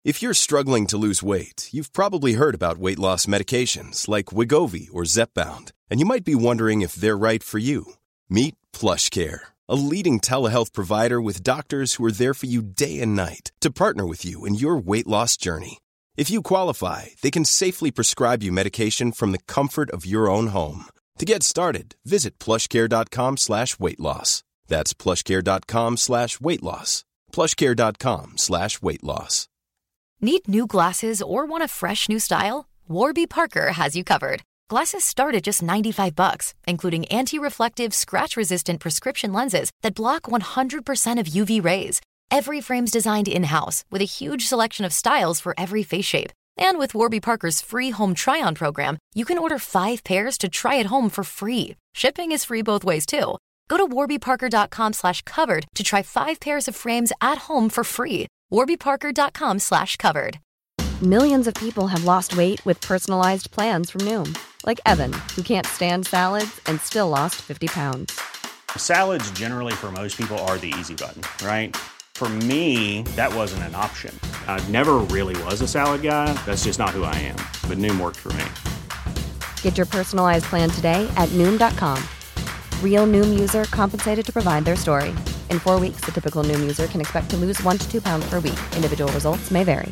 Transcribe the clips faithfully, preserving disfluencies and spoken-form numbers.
If you're struggling to lose weight, you've probably heard about weight loss medications like Wegovy or Zepbound, and you might be wondering if they're right for you. Meet PlushCare, a leading telehealth provider with doctors who are there for you day and night to partner with you in your weight loss journey. If you qualify, they can safely prescribe you medication from the comfort of your own home. To get started, visit plushcare.com slash weight loss. That's plushcare.com slash weight loss. plushcare.com slash weight loss. Need new glasses or want a fresh new style? Warby Parker has you covered. Glasses start at just ninety-five bucks, including anti-reflective, scratch-resistant prescription lenses that block one hundred percent of U V rays. Every frame's designed in-house with a huge selection of styles for every face shape. And with Warby Parker's free home try-on program, you can order five pairs to try at home for free. Shipping is free both ways, too. Go to warbyparker.com slash covered to try five pairs of frames at home for free. warbyparker.com slash covered. Millions of people have lost weight with personalized plans from Noom. Like Evan, who can't stand salads and still lost fifty pounds. Salads generally for most people are the easy button, right? For me, that wasn't an option. I never really was a salad guy. That's just not who I am. But Noom worked for me. Get your personalized plan today at Noom dot com. Real Noom user compensated to provide their story. In four weeks, the typical Noom user can expect to lose one to two pounds per week. Individual results may vary.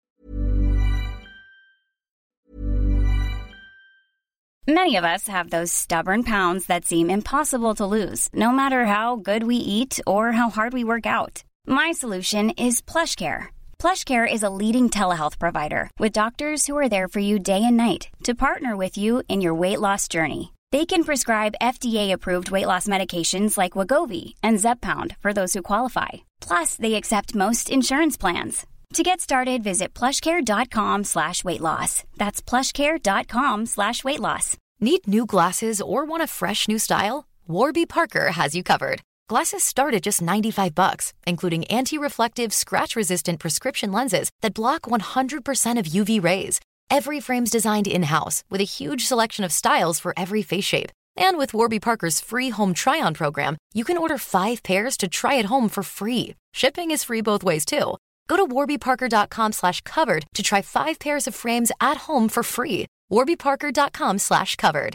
Many of us have those stubborn pounds that seem impossible to lose, no matter how good we eat or how hard we work out. My solution is PlushCare. PlushCare is a leading telehealth provider with doctors who are there for you day and night to partner with you in your weight loss journey. They can prescribe F D A-approved weight loss medications like Wegovy and Zepbound for those who qualify. Plus, they accept most insurance plans. To get started, visit plushcare.com slash weight loss. That's plushcare.com slash weight loss. Need new glasses or want a fresh new style? Warby Parker has you covered. Glasses start at just ninety-five bucks, including anti-reflective, scratch-resistant prescription lenses that block one hundred percent of U V rays. Every frame's designed in-house with a huge selection of styles for every face shape. And with Warby Parker's free home try-on program, you can order five pairs to try at home for free. Shipping is free both ways, too. Go to warbyparker.com slash covered to try five pairs of frames at home for free. warbyparker.com slash covered.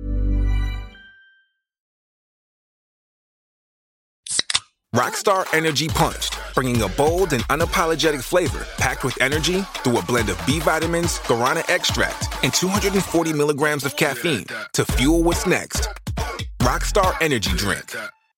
Rockstar Energy Punched, bringing a bold and unapologetic flavor packed with energy through a blend of B vitamins, guarana extract, and two hundred forty milligrams of caffeine to fuel what's next. Rockstar Energy Drink.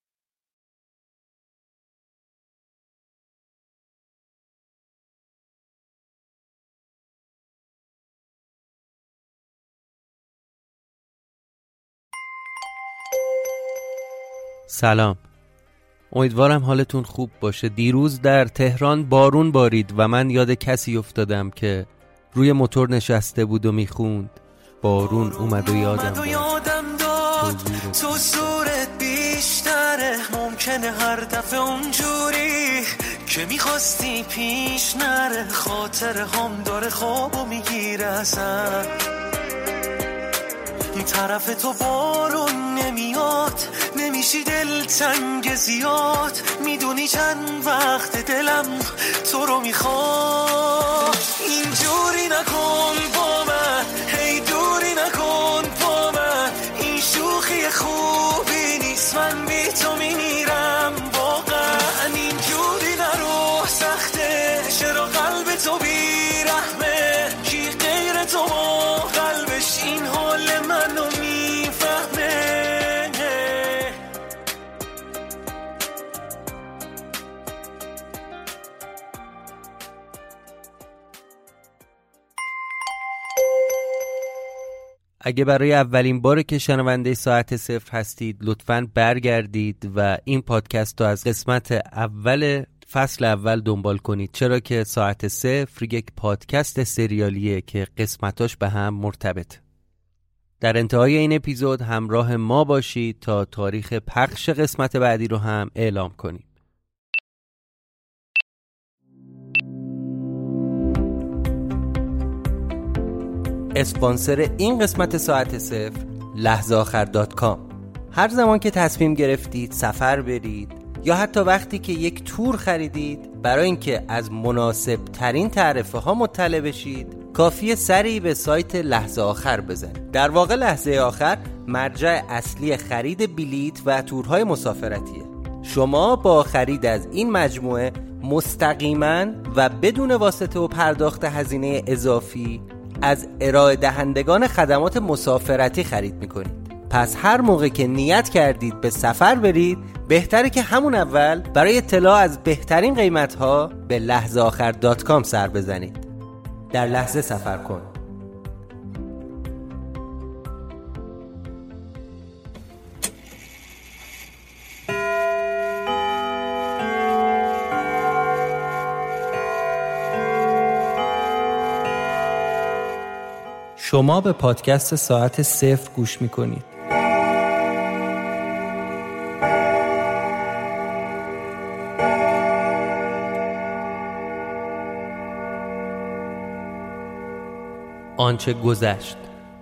سلام. امیدوارم حالتون خوب باشه. دیروز در تهران بارون بارید و من یاد کسی افتادم که روی موتور نشسته بود و میخوند بارون اومد و یادم داد تو زورت بیشتره، ممکنه هر دفعه اونجوری که میخواستی پیش نره، خاطر هم داره خوابو میگیره اصلا طرف تو بارون نمیاد، نمیشی دل تنگ زیاد، میدونی چند وقت دلم تو رو میخواد. اینجوری نکن با من، هی دوری نکن با من، این شوخی خوبی نیست، من بی تو میمیرم واقعا. اینجوری نرو، سخته چرا قلب تو بیرحمه، کی غیر تو قلبش این حال منو میفهمه. اگه برای اولین باره که شنونده ساعت صفر هستید لطفاً برگردید و این پادکست رو از قسمت اول فصل اول دنبال کنید، چرا که ساعت صفر یک پادکست سریالیه که قسمتاش به هم مرتبط. در انتهای این اپیزود همراه ما باشید تا تاریخ پخش قسمت بعدی رو هم اعلام کنیم. اسپانسر این قسمت ساعت صفر لحظه آخر دات کام. هر زمان که تصمیم گرفتید سفر برید، یا حتی وقتی که یک تور خریدید، برای اینکه از مناسب ترین تعرفه ها مطلع بشید کافیه سری به سایت لحظه آخر بزنید. در واقع لحظه آخر مرجع اصلی خرید بلیت و تورهای مسافرتیه. شما با خرید از این مجموعه مستقیما و بدون واسطه و پرداخت هزینه اضافی از ارائه دهندگان خدمات مسافرتی خرید میکنید. پس هر موقع که نیت کردید به سفر برید، بهتره که همون اول برای اطلاع از بهترین قیمت‌ها به لحظه آخر دات کام سر بزنید. در لحظه سفر کن. شما به پادکست ساعت صفر گوش میکنید. آنچه گذشت.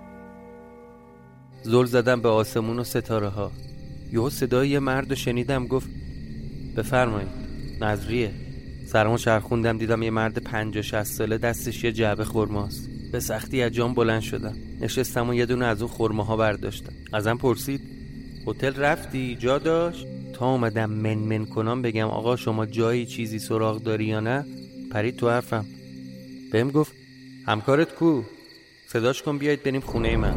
زل زدم به آسمون و ستاره ها. یهو صدای یه مرد شنیدم گفت بفرمایید. نظریه. سرمو چرخوندم دیدم یه مرد پنجاه شصت ساله دستش یه جعبه خرماست. به سختی از جام بلند شدم. نشستم و یه دونه از اون خرماها برداشتم. ازم پرسید هتل رفتی؟ جا داشت؟ تا اومدم من من کنم بگم آقا شما جایی چیزی سراغ داری یا نه، پرید تو حرفم. بهم گفت همکارت کو؟ صداش کن بیایید بریم خونه من.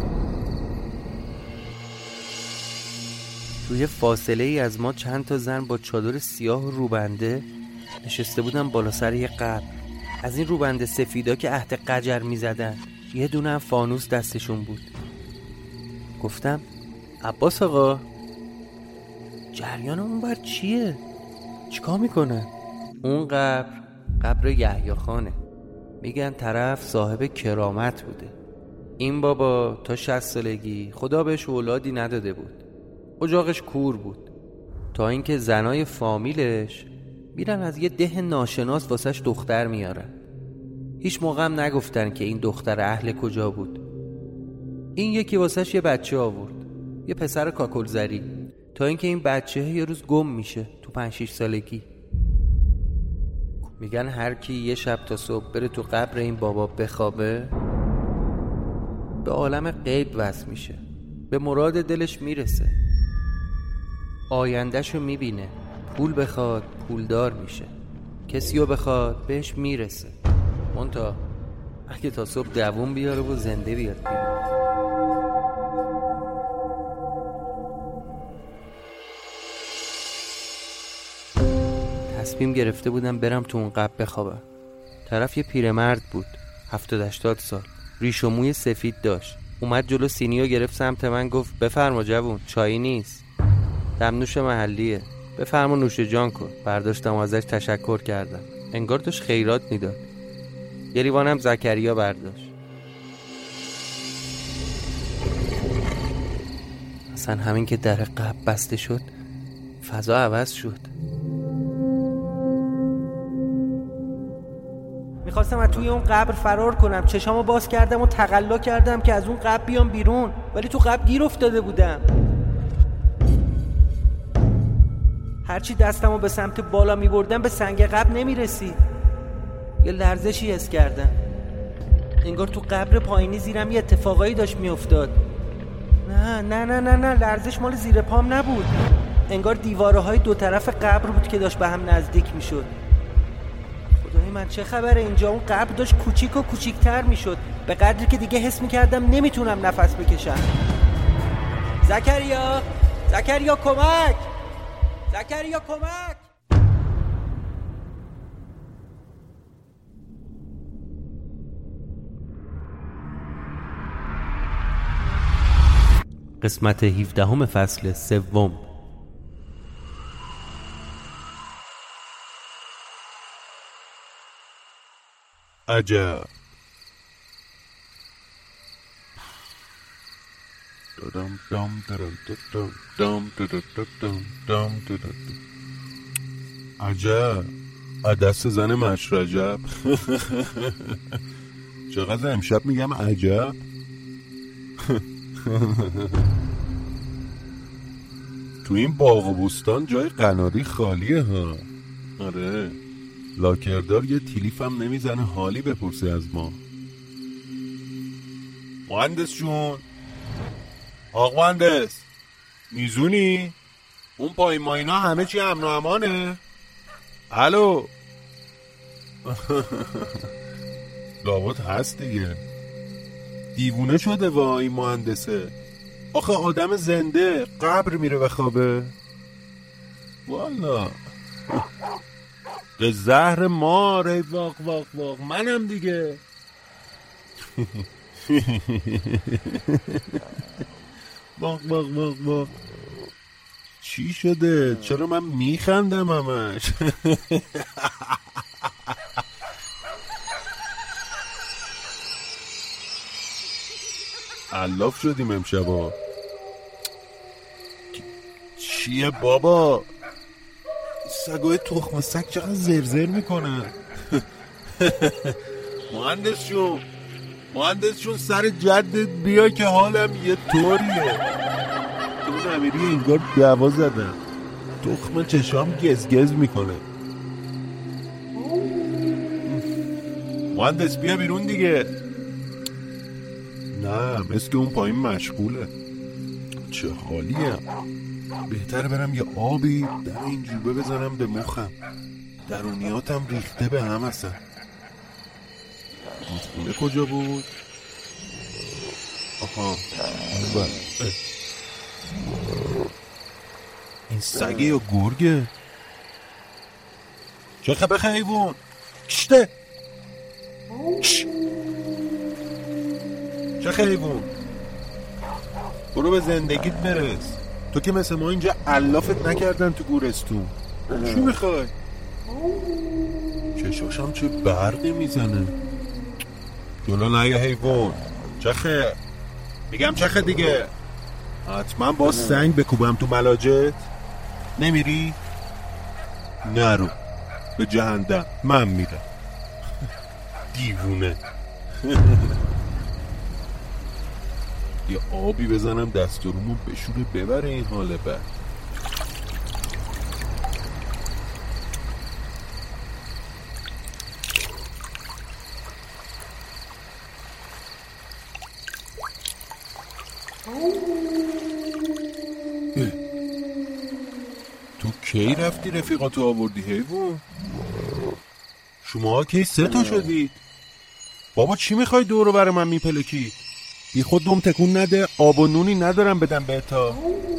توی فاصله ای از ما چند تا زن با چادر سیاه و روبنده نشسته بودن بالا سر یه قبر. از این روبنده سفیدا که عهد قجر می زدن. یه دونه هم فانوس دستشون بود. گفتم عباس آقا جریان اون بر چیه؟ چیکار میکنه؟ اون قبر قبر یحیی خانه. میگن طرف صاحب کرامت بوده. این بابا تا شصت سالگی خدا بهش اولادی نداده بود. اجاقش کور بود. تا اینکه زنای فامیلش میرن از یه ده ناشناس واسش دختر میارن. هیچ موقع هم نگفتن که این دختر اهل کجا بود. این یکی واسش یه بچه آورد، یه پسر کاکلزری. تا اینکه این بچه یه روز گم میشه تو پنج شش سالگی. میگن هر کی یه شب تا صبح بره تو قبر این بابا بخوابه به عالم غیب وصل میشه، به مراد دلش میرسه، آیندهشو میبینه. پول بخواد پولدار میشه، کسیو بخواد بهش میرسه. منتها اگه تا صبح دووم بیاره و زنده بیاد بیرون. تصمیم گرفته بودم برم تو اون قبر بخوابم. طرف یه پیرمرد بود، هفتاد هشتاد سال، ریش و موی سفید داشت. اومد جلو سینیو گرفت سمت من گفت بفرما جوون، چایی نیست، دمنوش محلیه، بفرما نوش جان کن. برداشتم ازش تشکر کردم. انگار داشت خیرات میداد. یه لیوانم زکریا برداشت. اصلا همین که در قبر بسته شد فضا عوض شد. میخواستم از توی اون قبر فرار کنم. چشامو باز کردم و تقلا کردم که از اون قبر بیام بیرون، ولی تو قبر گیر افتاده بودم. هرچی دستمو به سمت بالا میبردم به سنگ قبر نمیرسید. یه لرزشی حس کردم. انگار تو قبر پایینی زیرم یه اتفاقایی داشت میافتاد. نه نه نه نه نه لرزش مال زیر پام نبود. انگار دیواره های دو طرف قبر بود که داشت به هم نزدیک میشد. خدای من چه خبره؟ اینجا اون قبر داشت کوچیک و کوچیکتر میشد به قدری که دیگه حس میکردم نمیتونم نفس بکشم. زکریا، زکریا کمک، زکریا کمک. قسمت هفدهم فصل سوم. عجب. دام دام دام دام دام دام دام. عجب. عدس زن مشرجب. چقدر امشب میگم عجب. تو این باغ و بوستان جای قناری خالیه ها. آره لاکردار یه تیلیف هم نمیزنه حالی بپرسه از ما. مهندس جون، آق مهندس میزونی؟ اون پایین ماینا همه چی امن و امانه؟ الو لابد هست دیگه. دیوونه شده وا این مهندسه. آخه آدم زنده قبر میره بخوابه. والا به زهر ماره. واق واق واق منم دیگه. واق واق واق واق. چی شده؟ چرا من میخندم همش؟ علاف شدیم امشبا. چیه بابا؟ سگای تخم سگ چقدر زرزر میکنن. مهندس جون، مهندس جون سر جدت بیا که حالم یه طوریه. تو نمیری انگار دعوا زدن. تخم چشام گزگز میکنه. مهندس بیا بیرون دیگه. نه مثل که اون پایین مشغوله. چه حالیه. بهتره برم یه آبی در این جوبه بزنم به مخم. درونیاتم ریخته به هم اصلا. خونه کجا بود؟ آها این سگه یا گرگه؟ چه خبر حیوان؟ کشته کش. چه حیوان؟ برو به زندگیت برس. تو که مثل ما اینجا علافت نکردن تو گورستون. چی میخوای؟ چشاشم چه برقی میزنه. جلو نه یه حیوان. چخه؟ میگم چخه دیگه. حتما با سنگ بکوبم تو ملاجت. نمیری؟ نرو به جهنم. من میرم. دیوونه. یه آبی بزنم دستورمو بشوره ببره این حاله بر. تو کی رفتی رفیقاتو آوردی حیوان؟ شما کی سه تا شدید؟ بابا چی میخوای دورو برای من میپلکی؟ بی خود دوم تکون نده. آب و نونی ندارم بدم بهتا.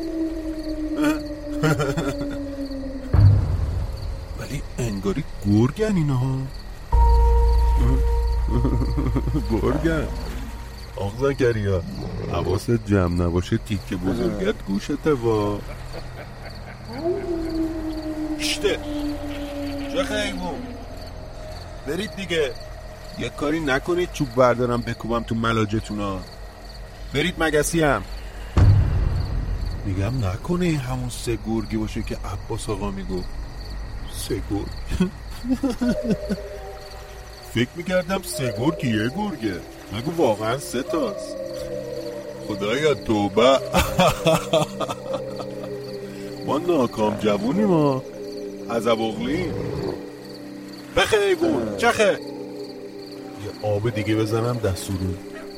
ولی انگاری گرگن اینا ها. گرگن. آق زکریا حواست جمع نباشه تیکه بزرگت گوشته وا. کشته چه خیمون. برید دیگه. یه کاری نکنید چوب بردارم بکوبم تو ملاجتونا. برید مگسی هم. میگم نکنه این همون سه گرگی باشه که عباس آقا میگو. سه گرگ. فکر میکردم سه گرگ یه گرگه. مگو واقعا سه تاست. خدایا توبه. ما ناکام جوونی ما. عذب اغلیم. بخه ایبون چخه. یه آب دیگه بزنم دستورو.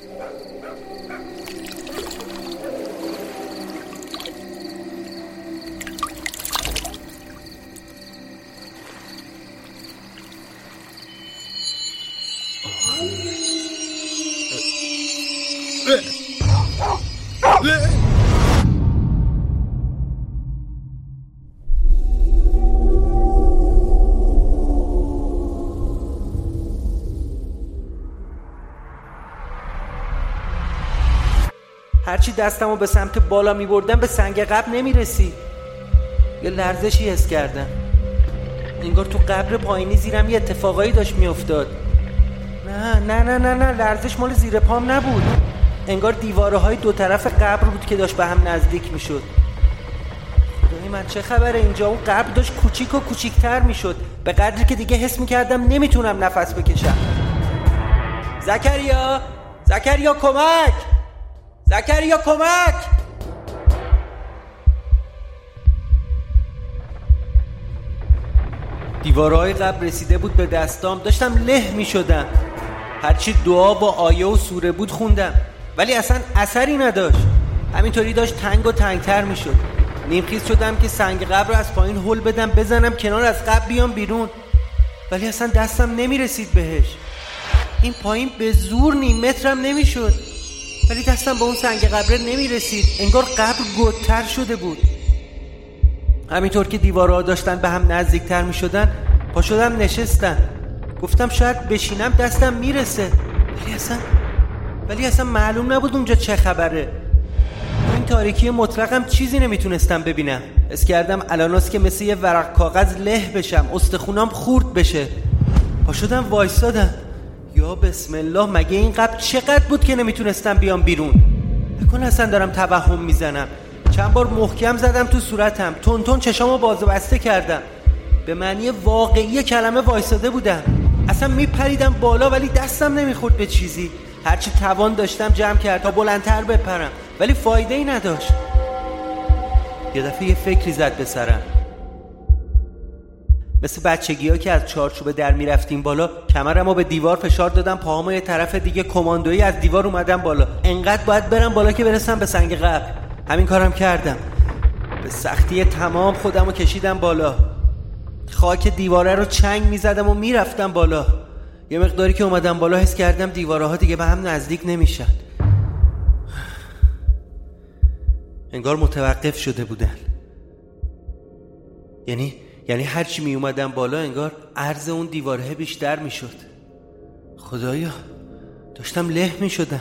هرچی دستمو به سمت بالا می بردم به سنگ قبر نمی رسید. یه لرزشی حس کردم. انگار تو قبر پایینی زیرم یه اتفاقایی داشت می افتاد. نه نه نه نه نه لرزش مال زیر پام نبود. انگار دیواره های دو طرف قبر بود که داشت به هم نزدیک می شد. خدای من چه خبره اینجا؟ اون قبر داشت کوچیک و کوچیکتر می شد به قدری که دیگه حس می کردم نمی تونم نفس بکشم. زکریا زکریا کمک! زکریا کمک! دیوارهای قبر رسیده بود به دستام، داشتم له می شدم. هرچی دعا و آیه و سوره بود خوندم ولی اصلا اثری نداشت. همینطوری داشت تنگ و تنگتر می شد. نیمخیز شدم که سنگ قبر رو از پایین هل بدم بزنم کنار از قبر بیام بیرون، ولی اصلا دستم نمی رسید بهش. این پایین به زور نیم مترم نمی شد ولی دستم به اون سنگ قبر نمی رسید. انگار قبر گودتر شده بود. همینطور که دیوارها داشتن به هم نزدیکتر می شدن پا شدم نشستم. گفتم شاید بشینم دستم میرسه، ولی اصلا ولی اصلا معلوم نبود اونجا چه خبره. این تاریکی مطلقم چیزی نمیتونستم ببینم. حس کردم الاناست که مثل یه ورق کاغذ له بشم، استخونام خورد بشه. پا شدم وایسادم. یا بسم الله، مگه این قبر چقدر بود که نمیتونستم بیام بیرون؟ نکن اصلا دارم توهم میزنم. چند بار محکم زدم تو صورتم، تون تون چشامو باز و بسته کردم. به معنی واقعی کلمه وایساده بودم. اصلا میپریدم بالا ولی دستم نمیخورد به چیزی. هرچی توان داشتم جمع کرد تا بلندتر بپرم ولی فایده ای نداشت. یه دفعه یه فکری زد به سرم. مثل بچگی ها که از چارچوبه در میرفتیم بالا، کمرمو به دیوار فشار دادم، پاهامو یه طرف دیگه کماندویی از دیوار اومدم بالا. انقدر باید برم بالا که برسم به سنگ قبر. همین کارم کردم. به سختی تمام خودمو کشیدم بالا. خاک دیواره رو چنگ میزدم و میرفتم بالا. یه مقداری که اومدم بالا حس کردم دیواره ها دیگه به هم نزدیک نمیشن. انگار متوقف شده بودن. یعنی یعنی هرچی می اومدم بالا انگار عرض اون دیواره بیشتر میشد. خدایا داشتم له میشدم.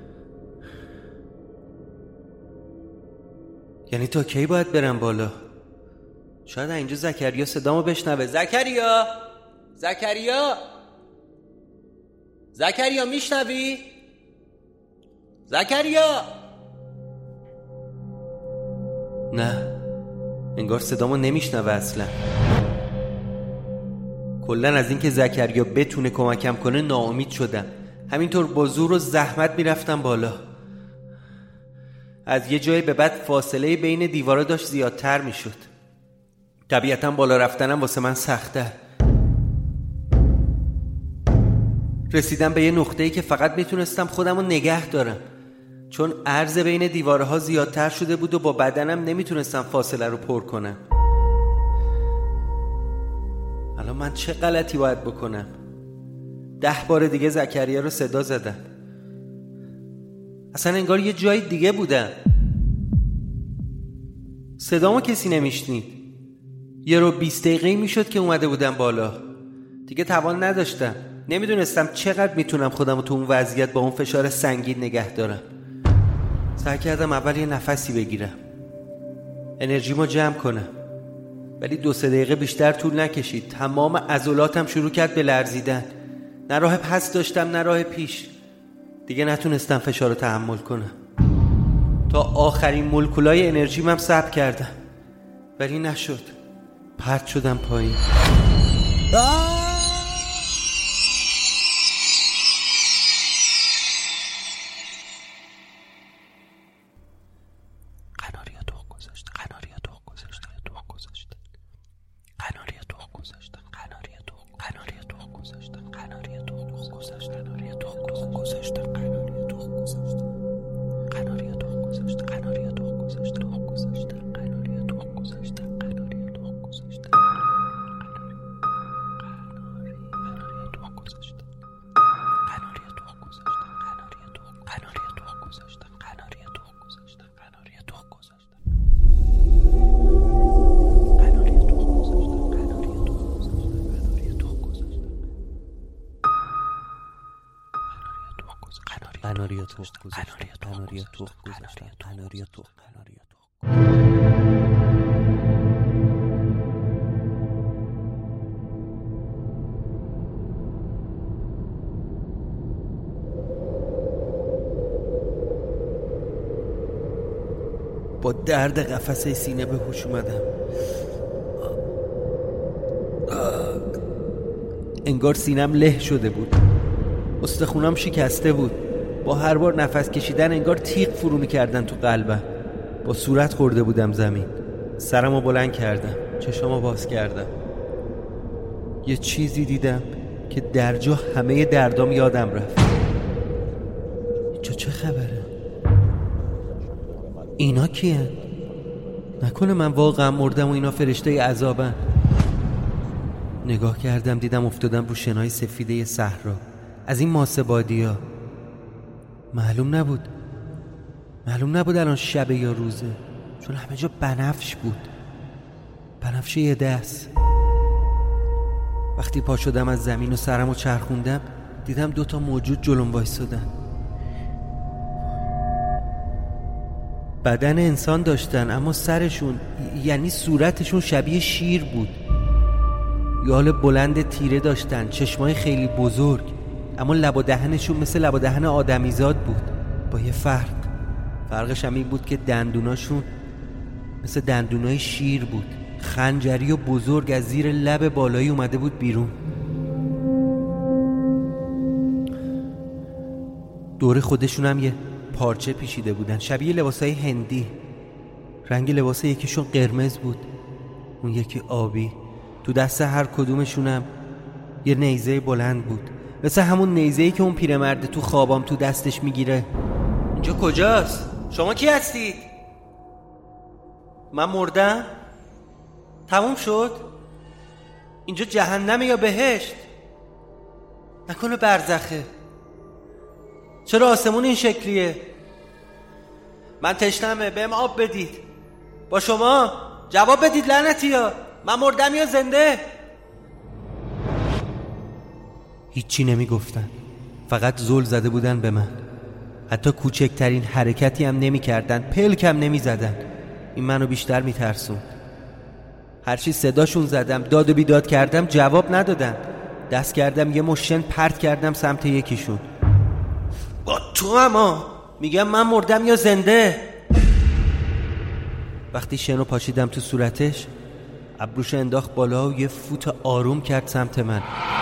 یعنی تا کی باید برم بالا؟ شاید اینجا زکریا صدامو بشنوه. زکریا زکریا زکریا میشنوی؟ زکریا. نه، انگار صدامو نمیشنوه اصلا. کلن از اینکه زکریا بتونه کمکم کنه ناامید شدم. همینطور با زور و زحمت میرفتم بالا. از یه جای به بعد فاصله بین دیوارا داشت زیادتر میشد. طبیعتا بالا رفتنم واسه من سخته. رسیدم به یه نقطه‌ای که فقط میتونستم خودمو نگه دارم، چون عرض بین دیوارها زیادتر شده بود و با بدنم نمیتونستم فاصله رو پر کنم. الان من چه غلطی باید بکنم؟ ده بار دیگه زکریا رو صدا زدم. اصلا انگار یه جای دیگه بودم. صدامو کسی نمیشنید. یه رو بیست دقیقه‌ای میشد که اومده بودم بالا. دیگه توان نداشتم. نمیدونستم چقدر میتونم خودم تو اون وضعیت با اون فشار سنگین نگه دارم. سعی کردم اول یه نفسی بگیرم، انرژیمو جمع کنم، ولی دو سه دقیقه بیشتر طول نکشید. تمام عضلاتم شروع کرد به لرزیدن. نه راه پس داشتم نه راه پیش. دیگه نتونستم فشار رو تحمل کنم. تا آخرین مولکولای انرژیم هم ثبت کردم ولی نشد. پرت شدم پایین. قناری تو گذاشتن، قناری تو گذاشتن، قناری تو، قناری تو. با درد قفسه سینه به هوش اومدم. انگار سینم له شده بود. استخونام شکسته بود. با هر بار نفس کشیدن انگار تیغ فرو می‌کردن تو قلبم. با صورت خورده بودم زمین. سرمو بلند کردم. چشامو باز کردم. یه چیزی دیدم که در جا همه دردام یادم رفت. اینجا چه خبره؟ اینا کیه؟ نکنه من واقعا مردم و اینا فرشته عذابن؟ نگاه کردم دیدم افتادم رو شنای سفیده صحرا، از این ماسه بادیا. معلوم نبود معلوم نبود الان شبه یا روزه، چون همه جا بنفش بود، بنفش یه دست. وقتی پا شدم از زمین و سرمو چرخوندم دیدم دوتا موجود جلوم وایسادن. بدن انسان داشتن اما سرشون یعنی صورتشون شبیه شیر بود. یال بلند تیره داشتن، چشمای خیلی بزرگ، اما لب و دهنشون مثل لب و دهن آدمیزاد بود، با یه فرق. فرقش هم این بود که دندوناشون مثل دندونای شیر بود، خنجری و بزرگ از زیر لب بالایی اومده بود بیرون. دور خودشون هم یه پارچه پیچیده بودن شبیه لباسای هندی. رنگ لباس یکیشون قرمز بود، اون یکی آبی. تو دست هر کدومشونم یه نیزه بلند بود، مثل همون نیزه‌ای که اون پیرمرد تو خوابام تو دستش میگیره. اینجا کجاست؟ شما کی هستید؟ من مردم؟ تموم شد؟ اینجا جهنمه یا بهشت؟ نکنه برزخه؟ چرا آسمون این شکلیه؟ من تشنمه، بهم آب بدید. با شما جواب بدید لعنتی ها، من مردم یا زنده؟ هیچی نمی گفتن، فقط زل زده بودن به من. حتی کوچکترین حرکتی هم نمی کردن، پلکم نمی زدن. این منو بیشتر می ترسوند. هرچی صداشون زدم، داد و بیداد کردم، جواب ندادن. دست کردم یه مشن پرت کردم سمت یکیشون. با تو اما میگم من مردم یا زنده؟ وقتی شنو پاشیدم تو صورتش، ابروش انداخت بالا و یه فوت آروم کرد سمت من.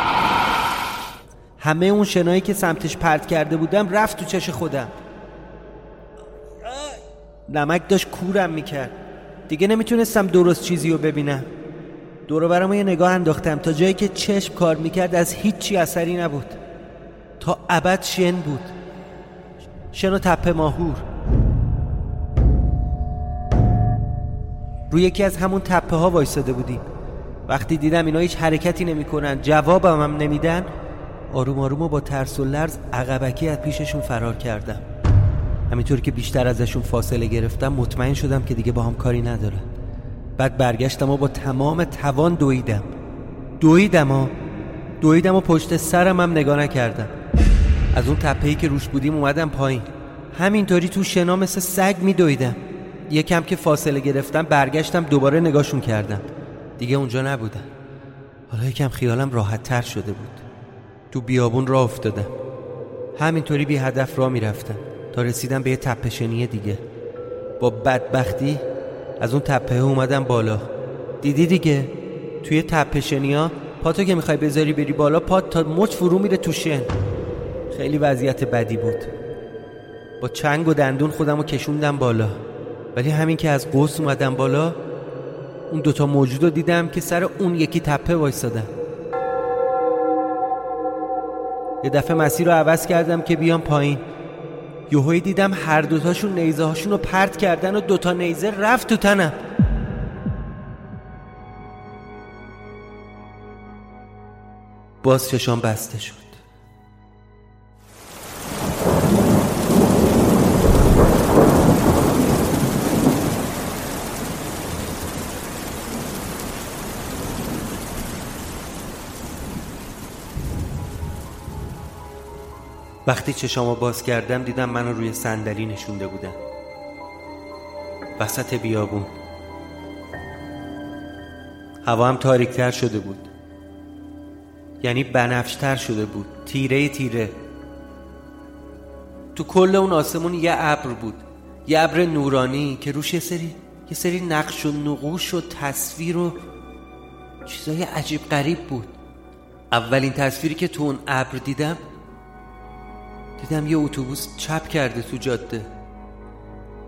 همه اون شنایی که سمتش پرت کرده بودم رفت تو چش خودم. نمک داشت کورم میکرد، دیگه نمیتونستم درست چیزی رو ببینم. دور و برم یه نگاه انداختم، تا جایی که چشم کار میکرد از هیچی اثری نبود. تا ابد شن بود، شن و تپه ماهور. روی یکی از همون تپه ها وایساده بودیم. وقتی دیدم اینا هیچ حرکتی نمی کنن، جوابم هم نمیدن، آروم آروم و با ترس و لرز عقبکی از پیششون فرار کردم. همینطور که بیشتر ازشون فاصله گرفتم مطمئن شدم که دیگه با هم کاری ندارن. بعد برگشتم و با تمام توان دویدم دویدم و دویدم و پشت سرم هم نگاه نکردم. از اون تپه‌ای که روش بودیم اومدم پایین، همینطوری تو شنا مثل سگ می دویدم. یکم که فاصله گرفتم برگشتم دوباره نگاهشون کردم، دیگه اونجا نبودن. حالا یکم خیالم راحت تر شده بود. تو بیابون راه افتادم، همینطوری بی هدف راه می رفتم تا رسیدم به یه تپه شنی دیگه. با بدبختی از اون تپه اومدم بالا. دیدی دیگه توی تپه شنیا پاتو که میخوای بذاری بری بالا، پات تا مچ فرو میره تو شن. خیلی وضعیت بدی بود. با چنگ و دندون خودم رو کشوندم بالا، ولی همین که از قوس اومدم بالا اون دوتا موجود رو دیدم که سر اون یکی تپه وایسادن. یه دفعه مسیر رو عوض کردم که بیام پایین. یهویی دیدم هر دوتاشون نیزه هاشون رو پرت کردن و دوتا نیزه رفت تو تنم. باز چشام بسته شد. وقتی چشامو باز کردم دیدم منو روی صندلی نشونده بودن وسط بیابون. هوا هم تاریک‌تر شده بود، یعنی بنفش‌تر شده بود، تیره تیره. تو کل اون آسمون یه ابر بود، یه ابر نورانی که روش یه سری یه سری نقش و نقوش و تصویر و چیزای عجیب غریب بود. اولین تصویری که تو اون ابر دیدم دیدم یه اتوبوس چپ کرده تو جاده.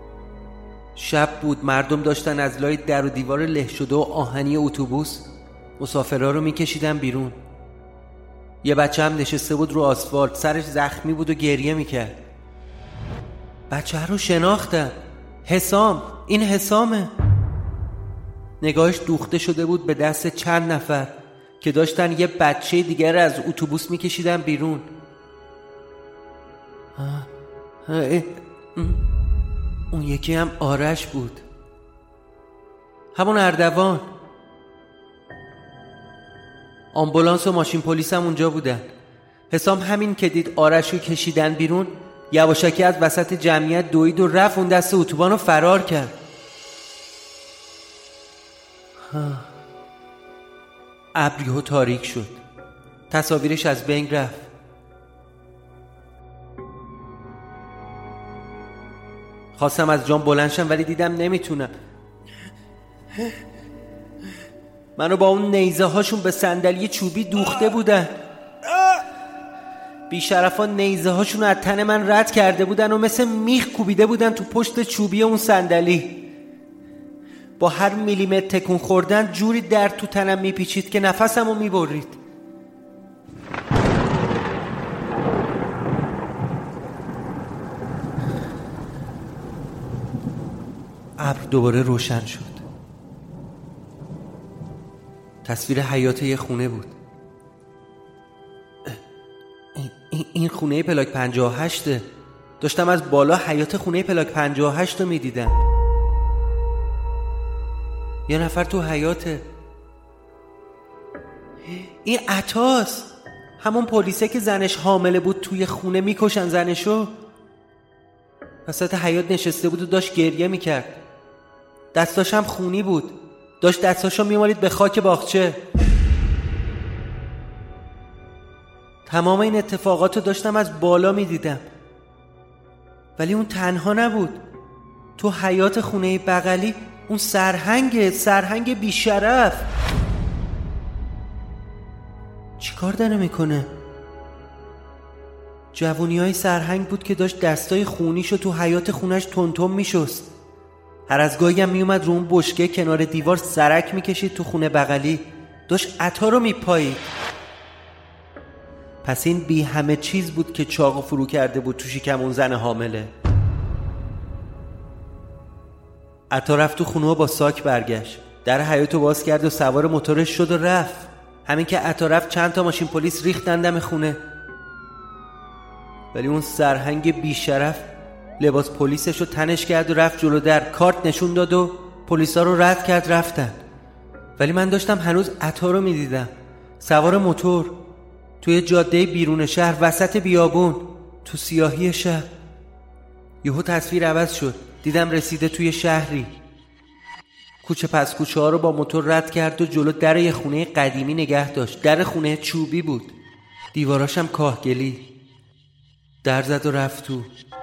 شب بود، مردم داشتن از لای در و دیوار له شده و آهنی اتوبوس مسافرها رو میکشیدن بیرون. یه بچه هم نشسته بود رو آسفالت، سرش زخمی بود و گریه میکرد. بچه رو شناختم. حسام، این حسامه. نگاهش دوخته شده بود به دست چند نفر که داشتن یه بچه دیگر از اتوبوس میکشیدن بیرون. اون یکی هم آرش بود، همون اردوان. آمبولانس و ماشین پلیس هم اونجا بودن. حسام همین که دید آرش رو کشیدن بیرون، یواشکی از وسط جمعیت دوید و رفت اون دست اتوبان رو فرار کرد. ابر یهو تاریک شد، تصاویرش از بین رفت. خواستم از جام بلند شم ولی دیدم نمیتونم. منو با اون نیزه هاشون به صندلی چوبی دوخته بودن. بیشرفان نیزه هاشون از تن من رد کرده بودن و مثل میخ کوبیده بودن تو پشت چوبی اون صندلی. با هر میلیمتر تکون خوردن جوری درد تو تنم میپیچید که نفسمو میبرید. ابر دوباره روشن شد. تصویر حیاط یه خونه بود. این خونه پلاک پنجاه و هشته. داشتم از بالا حیاط خونه پلاک پنجاه و هشت رو میدیدم. یه نفر تو حیاطه. این عطاست، همون پلیسه که زنش حامله بود توی خونه میکشن زنشو. وسط حیاط نشسته بود و داشت گریه میکرد. دستاش هم خونی بود، داشت دستاشو میمالید به خاک باغچه. تمام این اتفاقات رو داشتم از بالا میدیدم، ولی اون تنها نبود. تو حیاط خونه بغلی اون سرهنگ سرهنگ بیشرف چی کار داره میکنه؟ جوونی های سرهنگ بود که داشت دستای خونیشو تو حیاط خونش تونتون میشست. هر از گاهی هم میومد رو اون بشکه کنار دیوار سرک میکشید تو خونه بغلی، داشت عطا رو میپایید. پس این بی همه چیز بود که چاقو فرو کرده بود تو شکم اون زن حامله. عطا رفت تو خونه و با ساک برگشت، در حیاطو باز کرد و سوار موتورش شد و رفت. همین که عطا رفت چند تا ماشین پلیس ریختن دم خونه، ولی اون سرهنگ بیشرف لباس پلیسش رو تنش کرد و رفت جلو در، کارت نشون داد و پلیسا رو رد کرد رفتن. ولی من داشتم هنوز عطا رو میدیدم، سوار موتور توی جاده بیرون شهر وسط بیابون تو سیاهی شب. یهو تصویر عوض شد، دیدم رسیده توی شهری. کوچه پس کوچه ها رو با موتور رد کرد و جلو در یه خونه قدیمی نگه داشت. در خونه چوبی بود، دیواراشم کاهگلی. در زد و رفت تو.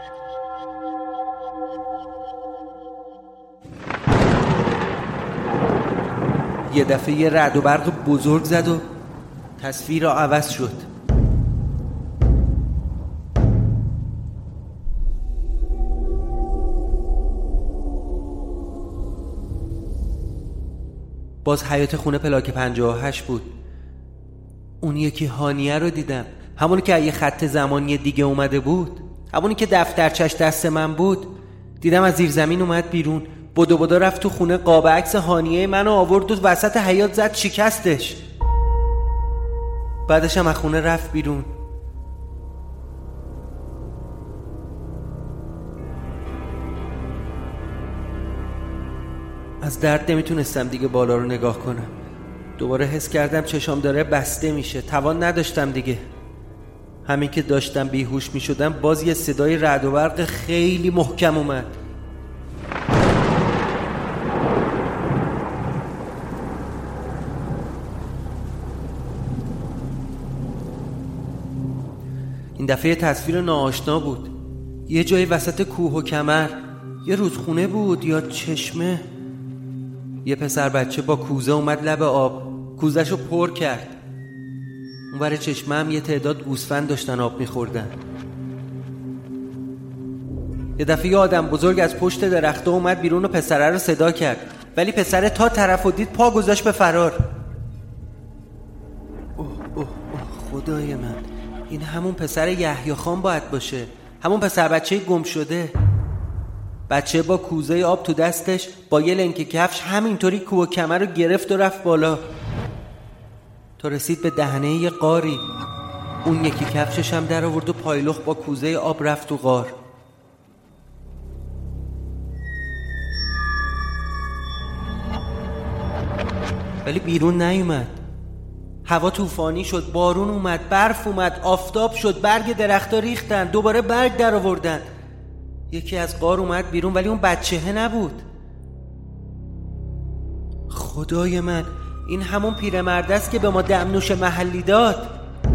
یه دفعه یه رعد و برق بزرگ زد و تصویر را عوض شد. باز حیاط خونه پلاک پنجاه و هشت بود. اون یکی هانیه رو دیدم، همونی که یه خط زمانی دیگه اومده بود، همونی که دفترچش دست من بود. دیدم از زیر زمین اومد بیرون، بدو بدو رفت تو خونه، قاب عکس هانیه منو آورد و وسط حیاط زد شکستش. بعدش هم از خونه رفت بیرون. از درد نمیتونستم دیگه بالا رو نگاه کنم. دوباره حس کردم چشام داره بسته میشه، توان نداشتم دیگه. همین که داشتم بیهوش میشدم باز یه صدای رعد و برق خیلی محکم اومد. این دفعه تصویر ناآشنا بود، یه جایی وسط کوه و کمر، یه رودخونه بود یا چشمه. یه پسر بچه با کوزه اومد لب آب، کوزهشو پر کرد. اون ور چشمه هم یه تعداد گوسفند داشتن آب میخوردن. یه دفعه یه آدم بزرگ از پشت درخته اومد بیرون و پسره رو صدا کرد، ولی پسره تا طرفو دید پا گذاشت به فرار. خدای من، این همون پسر یحیی خان باید باشه، همون پسر بچه گم شده. بچه با کوزه آب تو دستش با یه لنک کفش همینطوری کوه و کمر رو گرفت و رفت بالا تا رسید به دهنه یه غاری. اون یکی کفشش هم در آورد و پایلخ با کوزه آب رفت تو غار. ولی بیرون نیومد. هوا طوفانی شد، بارون اومد، برف اومد، آفتاب شد، برگ درختا ریختن، دوباره برگ در آوردن. یکی از غار اومد بیرون ولی اون بچهه نبود. خدای من، این همون پیرمرد است که به ما دمنوش محلی داد.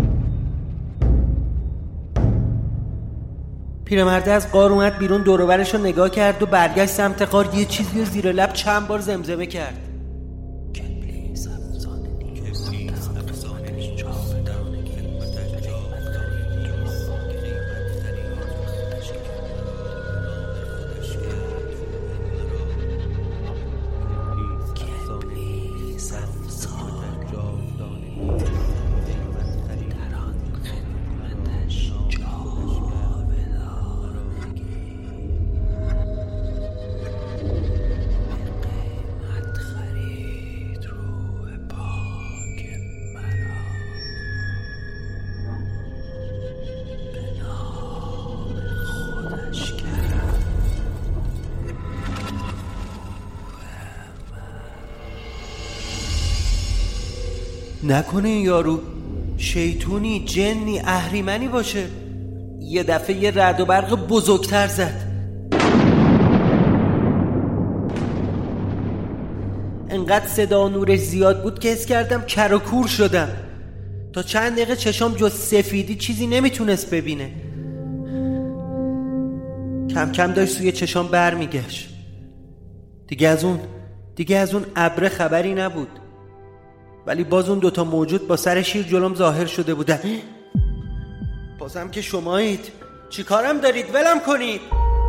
پیرمرد از غار اومد بیرون، دور و برش رو نگاه کرد و برگشت سمت غار. یه چیزی رو زیر لب چند بار زمزمه کرد. نکنه این یارو شیطونی، جنی، اهریمنی باشه. یه دفعه یه رعد و برق بزرگتر زد. انقدر صدا و نورش زیاد بود که حس کردم کر و کور شدم. تا چند دقیقه چشام جز سفیدی چیزی نمیتونست ببینه. کم کم داشت سوی چشام بر میگشت. دیگه از اون دیگه از اون ابر خبری نبود. ولی باز اون دوتا موجود با سر شیر جلوم ظاهر شده بودن. بازم که شمایید، چی کارم دارید؟ ولم کنید.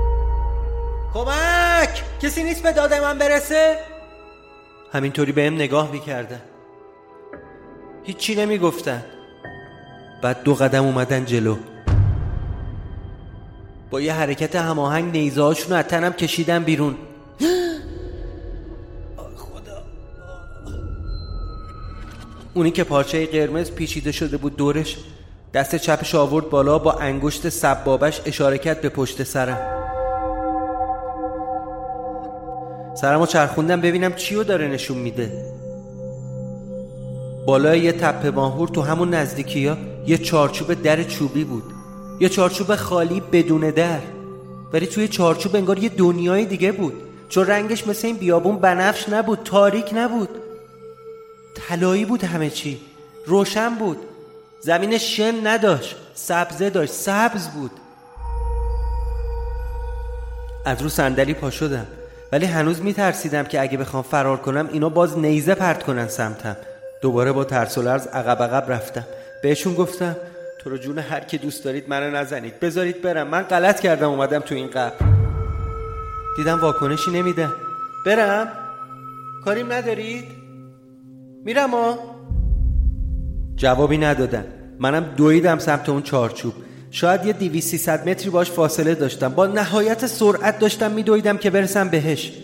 کمک! کسی نیست به داد من برسه؟ همینطوری بهم نگاه میکردن، هیچی نمیگفتن. بعد دو قدم اومدن جلو، با یه حرکت هماهنگ نیزه هاشون رو از تنم کشیدن بیرون. اونی که پارچه قرمز پیچیده شده بود دورش، دست چپش آورد بالا، با انگشت سبابش اشاره کرد به پشت سرم. سرمو چرخوندم ببینم چیو داره نشون میده. بالای یه تپه ماهور تو همون نزدیکی ها یه چارچوب در چوبی بود، یه چارچوب خالی بدون در، ولی توی چارچوب انگار یه دنیای دیگه بود، چون رنگش مثل این بیابون بنفش نبود، تاریک نبود، طلایی بود، همه چی روشن بود. زمین شن نداشت، سبزه داشت، سبز بود. از رو صندلی پا شدم، ولی هنوز میترسیدم که اگه بخوام فرار کنم اینا باز نیزه پرت کنن سمتم. دوباره با ترس و لرز عقب عقب رفتم. بهشون گفتم تو رو جون هر کی دوست دارید منو نزنید، بذارید برم، من غلط کردم اومدم تو این قبر. دیدم واکنشی نمیده. برم؟ کاریم ندارید؟ میرم ها؟ جوابی ندادن. منم دویدم سمت اون چارچوب. شاید یه دویست سیصد متری باش فاصله داشتم. با نهایت سرعت داشتم میدویدم که برسم بهش.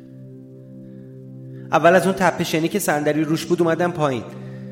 اول از اون تپه شنی که صندلی روش بود اومدم پایین.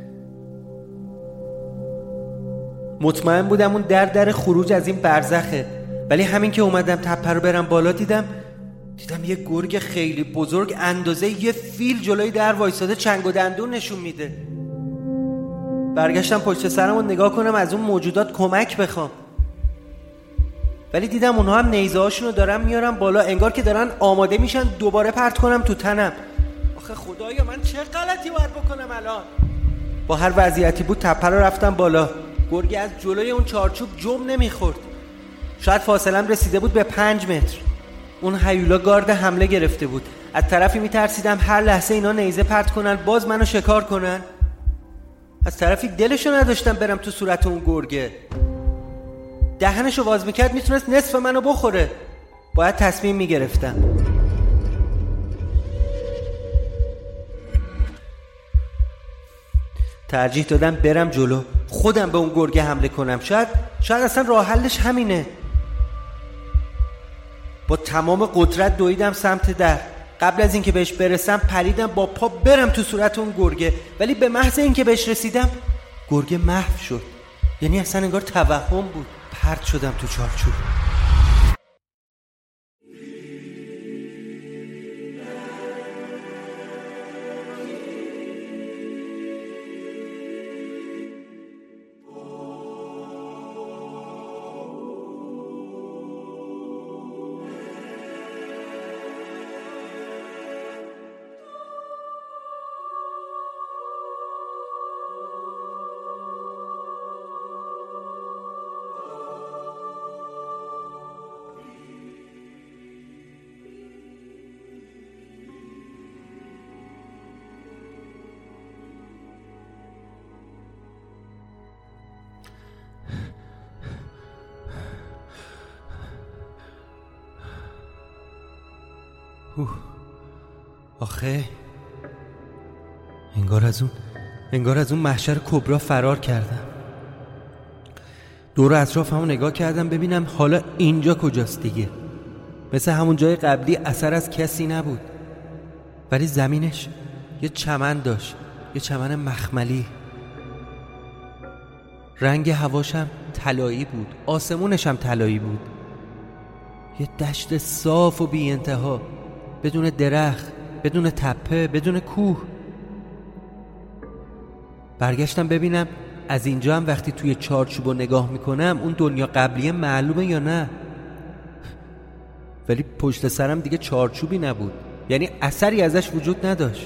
مطمئن بودم اون در در خروج از این برزخه، ولی همین که اومدم تپه رو برم بالا دیدم دیدم یه گرگ خیلی بزرگ اندازه یه فیل جلوی در وایساده، چنگ و دندون نشون میده. برگشتم پشت سرم و نگاه کنم از اون موجودات کمک بخوام، ولی دیدم اونها هم نیزه هاشونو دارن میارن بالا، انگار که دارن آماده میشن دوباره پرت کنم تو تنم. آخه خدایا من چه غلطی باید بکنم الان؟ با هر وضعیتی بود تپه رو رفتم بالا. گرگ از جلوی اون چارچوب جم نمیخورد. شاید فاصلم رسیده بود به پنج متر. اون هیولا گارد حمله گرفته بود. از طرفی میترسیدم هر لحظه اینا نیزه پرت کنن باز منو شکار کنن، از طرفی دلشو نداشتم برم تو صورت اون گرگه. دهنشو باز میکرد میتونست نصف منو بخوره. باید تصمیم میگرفتم. ترجیح دادم برم جلو. خودم به اون گرگه حمله کنم. شاید شاید اصلا راه حلش همینه. با تمام قدرت دویدم سمت در. قبل از اینکه بهش برسم پریدم با پا برم تو صورت اون گرگه، ولی به محض اینکه بهش رسیدم گرگه محو شد. یعنی اصلا انگار توهم بود. پرت شدم تو چارچوب. آخه انگار از اون انگار از اون محشر کبرا فرار کردم. دور اطرافمو نگاه کردم ببینم حالا اینجا کجاست دیگه. مثل همون جای قبلی اثر از کسی نبود، ولی زمینش یه چمن داشت، یه چمن مخملی. رنگ هواشم طلایی بود، آسمونشم طلایی بود. یه دشت صاف و بی انتها، بدون درخت، بدون تپه، بدون کوه. برگشتم ببینم از اینجا هم وقتی توی چارچوب نگاه میکنم اون دنیا قبلیه معلومه یا نه. ولی پشت سرم دیگه چارچوبی نبود، یعنی اثری ازش وجود نداشت.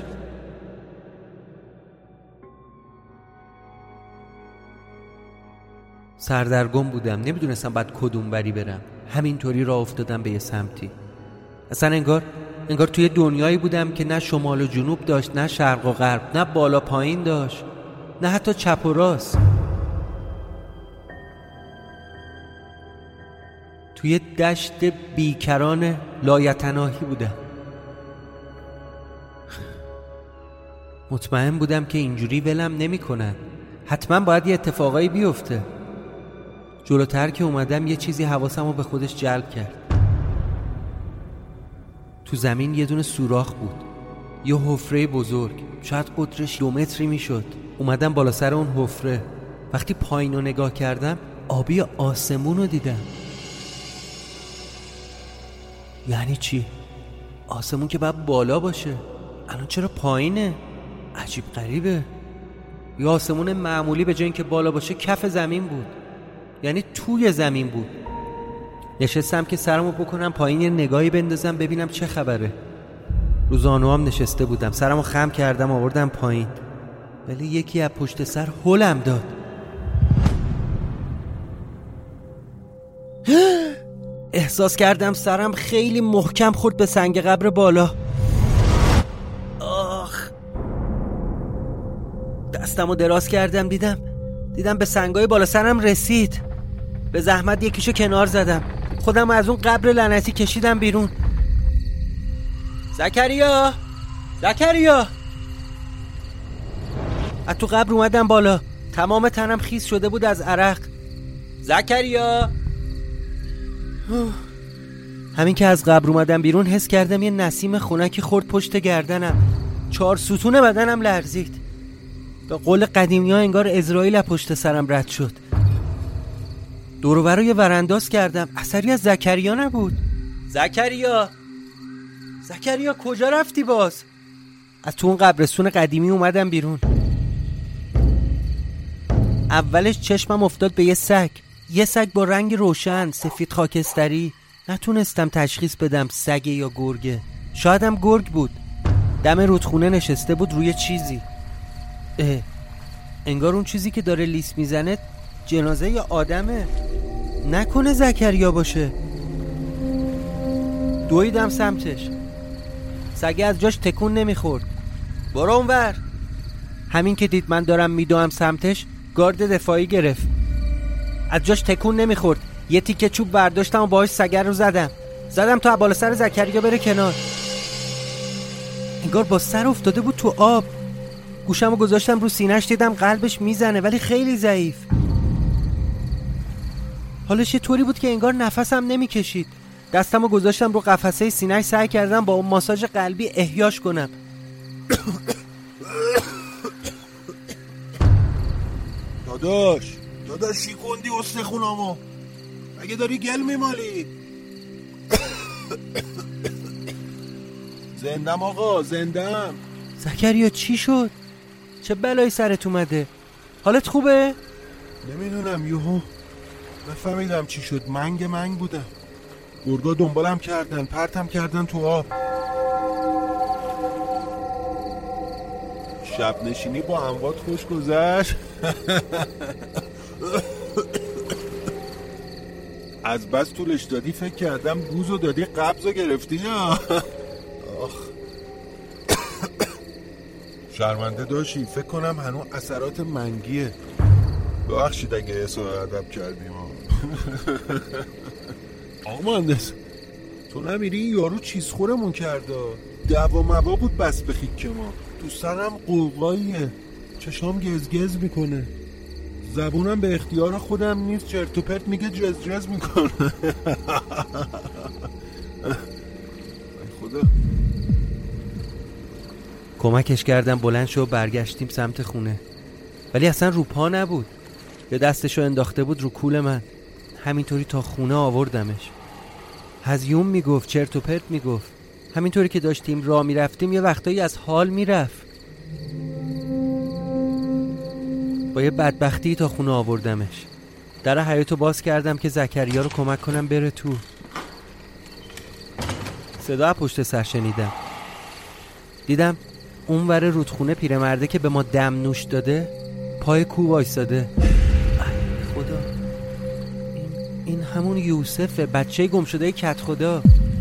سردرگم بودم، نمیدونستم بعد کدوم بری برم. همینطوری راه افتادم به یه سمتی. اصلا انگار انگار توی دنیایی بودم که نه شمال و جنوب داشت، نه شرق و غرب، نه بالا پایین داشت، نه حتی چپ و راست. توی دشت بیکران لایتناهی بودم. مطمئن بودم که اینجوری ولم نمی کنن. حتما باید یه اتفاقایی بیفته. جلوتر که اومدم یه چیزی حواسمو به خودش جلب کرد. تو زمین یه دونه سوراخ بود، یه حفره بزرگ، شاید قطرش دو متری میشد. اومدم بالا سر اون حفره. وقتی پایین رو نگاه کردم آبی آسمون رو دیدم. یعنی چی؟ آسمون که باید بالا باشه، الان چرا پایینه؟ عجیب غریبه. یه آسمون معمولی به جای اینکه بالا باشه کف زمین بود، یعنی توی زمین بود. نشستم که سرمو بکنم پایین یه نگاهی بندازم ببینم چه خبره. رو زانوام نشسته بودم، سرمو خم کردم آوردم پایین، ولی یکی از پشت سر هلم داد. احساس کردم سرم خیلی محکم خورد به سنگ قبر بالا. آخ. دستمو دراز کردم دیدم دیدم به سنگای بالا سرم رسید. به زحمت یکیشو کنار زدم، خودم از اون قبر لعنتی کشیدم بیرون. زکریا زکریا از تو قبر اومدم بالا، تمام تنم خیس شده بود از عرق. زکریا. همین که از قبر اومدم بیرون حس کردم یه نسیم خنکی خورد پشت گردنم. چهار ستون بدنم لرزید. به قول قدیمی ها انگار عزرائیل از پشت سرم رد شد. دور و بر رو یه ورانداز کردم، اثری از زکریا نبود. زکریا زکریا کجا رفتی باز؟ از تو اون قبرستون قدیمی اومدم بیرون. اولش چشمم افتاد به یه سگ، یه سگ با رنگ روشن سفید خاکستری. نتونستم تشخیص بدم سگه یا گرگه. شایدم گرگ بود. دم رودخونه نشسته بود روی چیزی. اه، انگار اون چیزی که داره لیس میزنه جنازه یا آدمه. نکنه زکریا باشه. دویدم سمتش. سگه از جاش تکون نمیخورد. برو اونور. همین که دید من دارم میدوام سمتش گارد دفاعی گرفت. از جاش تکون نمیخورد. یه تیکه چوب برداشتم و باهاش سگه رو زدم زدم تا بالا سر زکریا بره کنار. انگار با سر افتاده بود تو آب. گوشمو گذاشتم رو سینه‌اش، دیدم قلبش میزنه ولی خیلی ضعیف. حالش یه طوری بود که انگار نفسم نمیکشید. دستمو گذاشتم رو قفسه سینه‌اش، سعی کردم با اون ماساژ قلبی احیاش کنم. داداش داداش شیکوندی استخونامو، مگه داری گل میمالی؟ زندم آقا، زندم. زکریا چی شد؟ چه بلایی سرت اومده؟ حالت خوبه؟ نمیدونم، یهو نفهمیدم چی شد. منگ منگ بودم، گرگا دنبالم کردن، پرتم کردن تو آب. شب نشینی با اموات خوش گذشت. از بس طولش دادی فکر کردم گوزو دادی قبضو گرفتی. آخ شرمنده داشتی، فکر کنم هنو اثرات منگیه. ببخشید اگه اصلا ادب کردیم. آقا مهندس، تو نمیری؟ یارو چیز خورمون کرده، دوا موا بود بس به خیک ما. تو سرم قوقاییه، چشام گزگز میکنه، زبونم به اختیار خودم نیست، چرت و پرت میگه، جز جز میکنه. خدا. کمکش کردم بلند شو، برگشتیم سمت خونه، ولی اصلا رو پا نبود. یه دستشو انداخته بود رو کول من. همینطوری تا خونه آوردمش. هزیون میگفت، چرت و پرت میگفت. همینطوری که داشتیم راه میرفتیم یه وقتایی از حال میرفت. با یه بدبختی تا خونه آوردمش. در حیاطو باز کردم که زکریا رو کمک کنم بره تو. صدا پشت سر شنیدم. دیدم اون ور رودخونه پیرمرده که به ما دم نوش داده پای کو وایساده. خدا، این, این همون یوسفه، بچه گم شده کت خدا.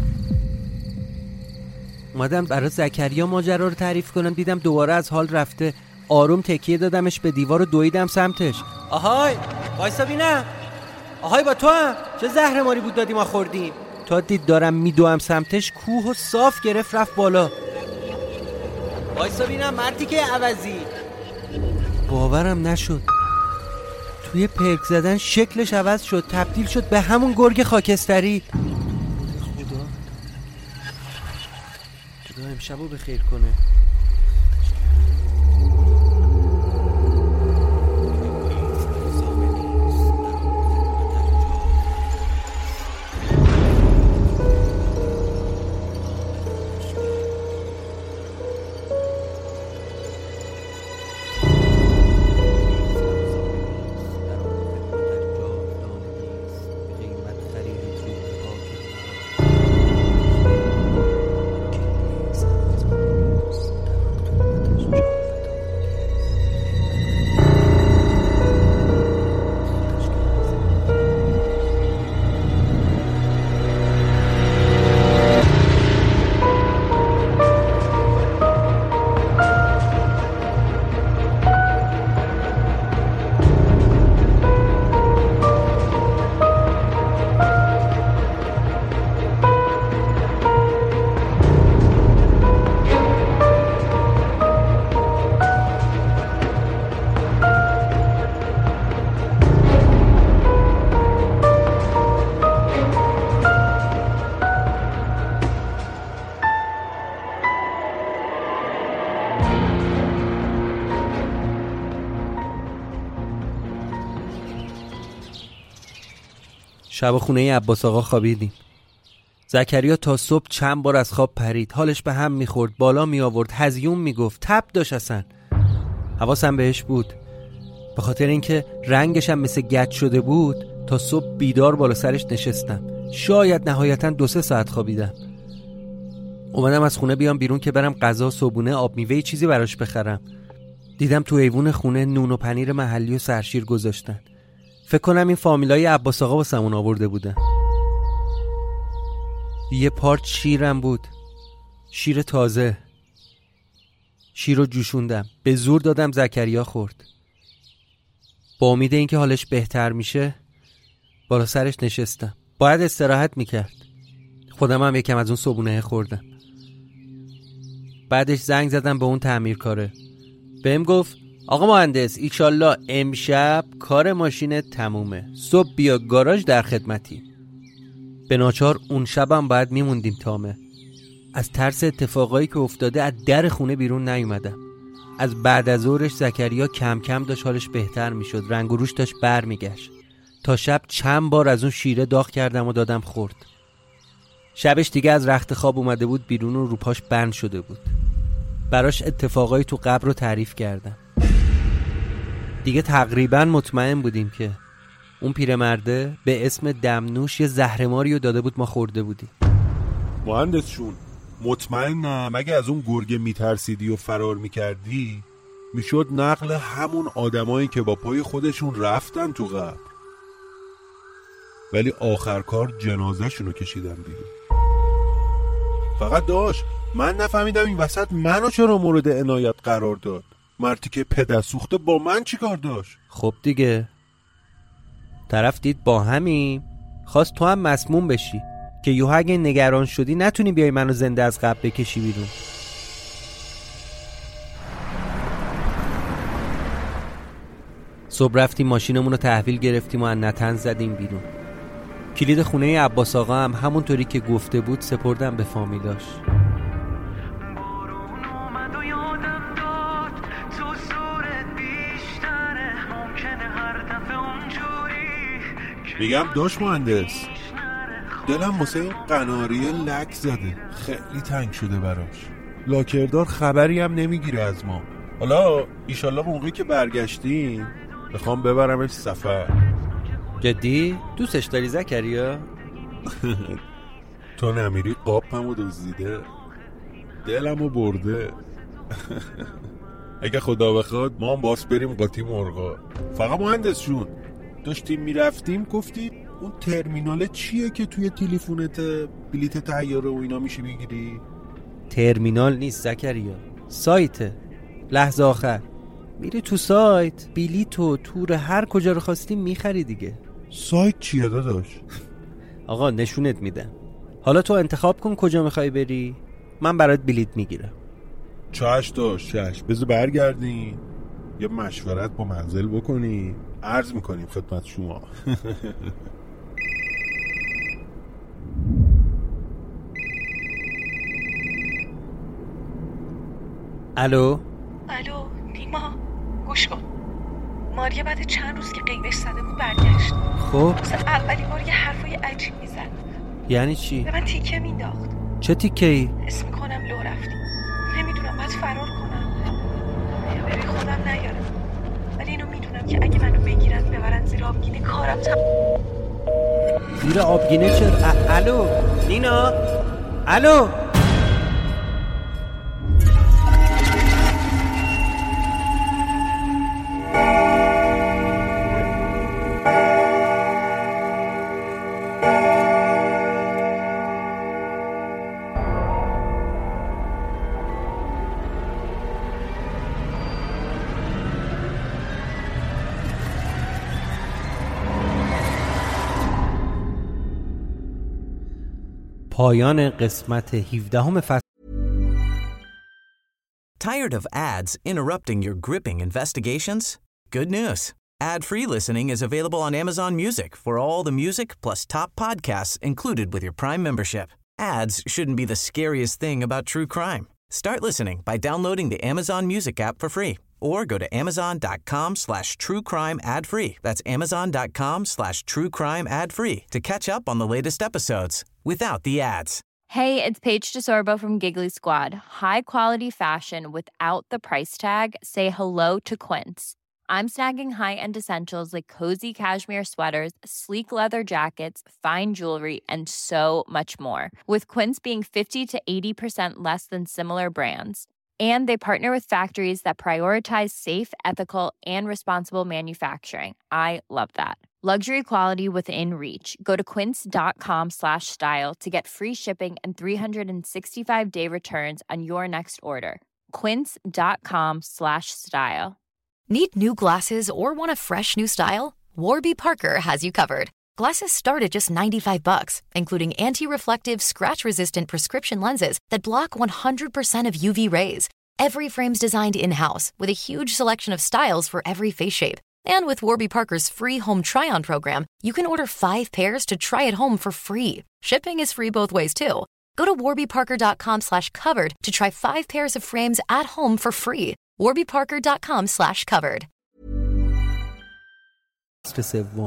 اومدم برای زکریا ماجرا رو تعریف کنم، دیدم دوباره از حال رفته. آروم تکیه دادمش به دیوار و دویدم سمتش. آهای وایسا بینم. آهای با تو هم چه زهر ماری بود دادی ما خوردیم. تا دید دارم میدوام سمتش، کوه و صاف گرفت رفت بالا. وایسا بینم مردی که عوضی. باورم نشد، توی پرک زدن شکلش عوض شد، تبدیل شد به همون گرگ خاکستری. خدا خدا امشبو بخیر کنه. شب خونه عباس آقا خوابیدیم. زکریا تا صبح چند بار از خواب پرید، حالش به هم میخورد، بالا می آورد، هزیون میگفت، تب داشت. اصلا حواسم بهش بود، به خاطر اینکه رنگش هم مثل گچ شده بود. تا صبح بیدار بالا سرش نشستم، شاید نهایتا دو سه ساعت خوابیدم. اومدم از خونه بیام بیرون که برم غذا، صبحونه، آب میوه، چیزی براش بخرم. دیدم تو ایوون خونه نون و پنیر محلی و سرشیر گذاشتن. فکر کنم این فامیلای عباس آقا واسمون آورده بودن. یه پارچ شیرم بود، شیر تازه. شیر رو جوشوندم، به زور دادم، زکریا خورد. با امید اینکه حالش بهتر میشه بالا سرش نشستم. باید استراحت میکرد. خودم هم یکم از اون صبحونه خوردم. بعدش زنگ زدم به اون تعمیرکاره. بهم گفت آقا مهندس ایشالله امشب کار ماشینت تمومه، صبح بیا گاراژ در خدمتی. به ناچار اون شبم باید میموندیم تامه. از ترس اتفاقایی که افتاده از در خونه بیرون نیومدم. از بعد از ظهرش زکریا کم کم داشت حالش بهتر میشد، رنگ و روش داشت بر میگشت. تا شب چند بار از اون شیره داغ کردم و دادم خورد. شبش دیگه از رخت خواب اومده بود بیرون و روپاش بند شده بود. براش اتفاقایی تو قبر رو تعریف کردم. دیگه تقریبا مطمئن بودیم که اون پیرمرده به اسم دمنوش یه زهرماری رو داده بود ما خورده بودیم. مهندس شون مطمئنم اگه از اون گرگه میترسیدی و فرار میکردی میشد نقل همون آدمایی که با پای خودشون رفتن تو قبر، ولی آخر کار جنازه شونو کشیدن بیرون. فقط داشت من نفهمیدم این وسط منو چرا مورد عنایت قرار داد. مرتی که پدر سوخته با من چی کار داشت؟ خب دیگه طرف دید با همیم، خواست تو هم مسموم بشی که یوها اگه نگران شدی نتونی بیای منو زنده از قبر بکشی بیرون. صبح رفتیم ماشینمون رو تحویل گرفتیم و از نتن زدیم بیرون. کلید خونه عباس آقا هم همونطوری که گفته بود سپردم به فامیلاش. میگم داش مهندس دلم واسه این قناری لک زده، خیلی تنگ شده براش. لاکردار خبری هم نمیگیره از ما. حالا ایشالله موقعی که برگشتیم بخوام ببرمش سفر. جدی؟ دوستش داری زکریا؟ تو نمیری قاپمو دزدیده، دلمو برده. اگه خدا بخواد ما هم باس بریم قاطی مرغا. فقط مهندس شون داشتیم میرفتیم گفتی اون ترمینال چیه که توی تلفنت بلیت طیاره و اینا میشه بگیری؟ ترمینال نیست زکریا، سایته. لحظه آخر میری تو سایت بلیت و تور هر کجا رو خواستیم میخری دیگه. سایت چیه داداش؟ آقا نشونت میدم، حالا تو انتخاب کن کجا میخوای بری، من برات بلیت میگیرم. چاش داشت چاش، بذار برگردیم یه مشورت با منزل بکنی، عرض میکنیم خدمت شما. الو الو نیما گوش کن، ماریا بعد چند روز که قیدش زده بود برگشت. خب مثلا اولی بار یه حرفای عجیب میزد. یعنی چی؟ به من تیکه مینداخت. چه تیکه ای؟ اسم میکنم لو رفتی، نمیدونم باید فرار کنم یا بری خودم نیارم، ولی اینو میدونم که اگه منو بگیرن ببرن زیر آبگینه کارم تمام. زیر آبگینه چرا؟ الو نینا، الو. پایان قسمت هفدهم فصل. Tired of ads interrupting your gripping investigations? Good news. Ad-free listening is available on Amazon Music for all the music plus top podcasts included with your Prime membership. Ads shouldn't be the scariest thing about true crime. Start listening by downloading the Amazon Music app for free or go to amazon.com slash true crime ad free. That's amazon.com slash true crime ad free to catch up on the latest episodes without the ads. Hey, it's Paige DeSorbo from Giggly Squad. High quality fashion without the price tag. Say hello to Quince. I'm snagging high-end essentials like cozy cashmere sweaters, sleek leather jackets, fine jewelry, and so much more. With Quince being fifty to eighty percent less than similar brands. And they partner with factories that prioritize safe, ethical, and responsible manufacturing. I love that. Luxury quality within reach. Go to quince.com slash style to get free shipping and three sixty-five day returns on your next order. Quince.com slash style. Need new glasses or want a fresh new style? Warby Parker has you covered. Glasses start at just ninety-five bucks, including anti-reflective, scratch-resistant prescription lenses that block one hundred percent of U V rays. Every frame's designed in-house with a huge selection of styles for every face shape. And with Warby Parker's free home try-on program, you can order five pairs to try at home for free. Shipping is free both ways, too. Go to warbyparker.com slash covered to try five pairs of frames at home for free. warbyparker.com slash covered. سوم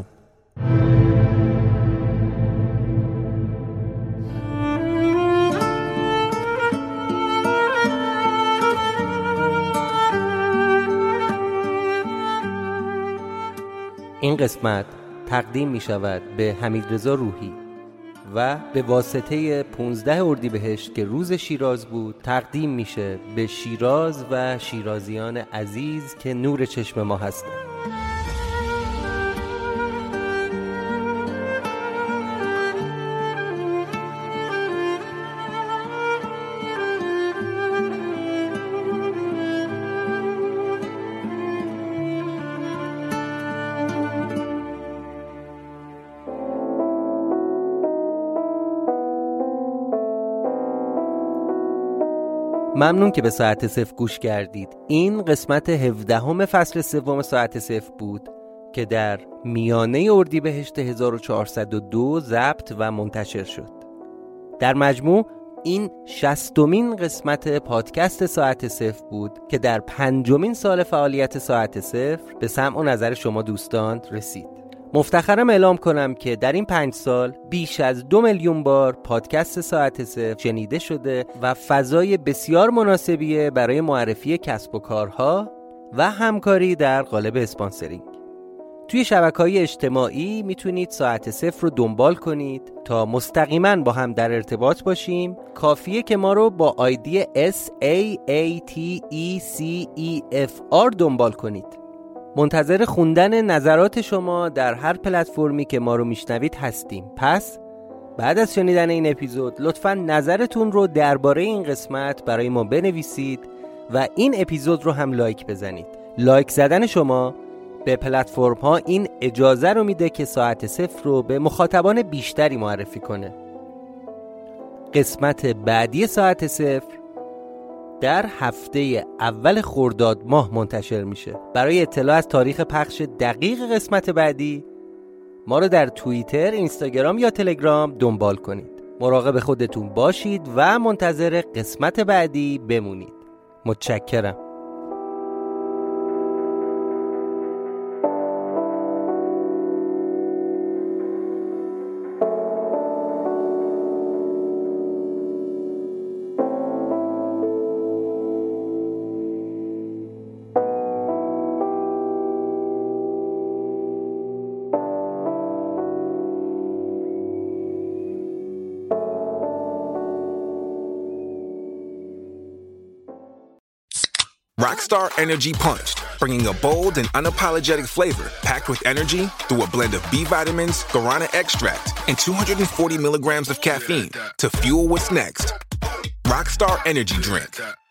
این قسمت تقدیم می شود به حمیدرضا روحی و به واسطه پانزده اردیبهشت که روز شیراز بود تقدیم میشه به شیراز و شیرازیان عزیز که نور چشم ما هستند. ممنون که به ساعت صفر گوش کردید. این قسمت هفدهم فصل سوم ساعت صفر بود که در میانه اردیبهشت هزار و چهارصد و دو ضبط و منتشر شد. در مجموع این شصتمین قسمت پادکست ساعت صفر بود که در پنجمین سال فعالیت ساعت صفر به سمع و نظر شما دوستان رسید. مفتخرم اعلام کنم که در این پنج سال بیش از دو میلیون بار پادکست ساعت صفر شنیده شده و فضای بسیار مناسبیه برای معرفی کسب و کارها و همکاری در قالب اسپانسرینگ. توی شبکه‌های اجتماعی میتونید ساعت صفر رو دنبال کنید تا مستقیما با هم در ارتباط باشیم. کافیه که ما رو با آیدی اس ای ای تی ای سی ای اف آر دنبال کنید. منتظر خوندن نظرات شما در هر پلتفرمی که ما رو میشنوید هستیم. پس بعد از شنیدن این اپیزود لطفاً نظرتون رو درباره این قسمت برای ما بنویسید و این اپیزود رو هم لایک بزنید. لایک زدن شما به پلتفرم ها این اجازه رو میده که ساعت صفر رو به مخاطبان بیشتری معرفی کنه. قسمت بعدی ساعت صفر در هفته اول خرداد ماه منتشر میشه. برای اطلاع از تاریخ پخش دقیق قسمت بعدی ما رو در توییتر، اینستاگرام یا تلگرام دنبال کنید. مراقب خودتون باشید و منتظر قسمت بعدی بمونید. متشکرم. Rockstar Energy Punched, bringing a bold and unapologetic flavor packed with energy through a blend of B vitamins, guarana extract, and two hundred forty milligrams of caffeine to fuel what's next. Rockstar Energy Drink.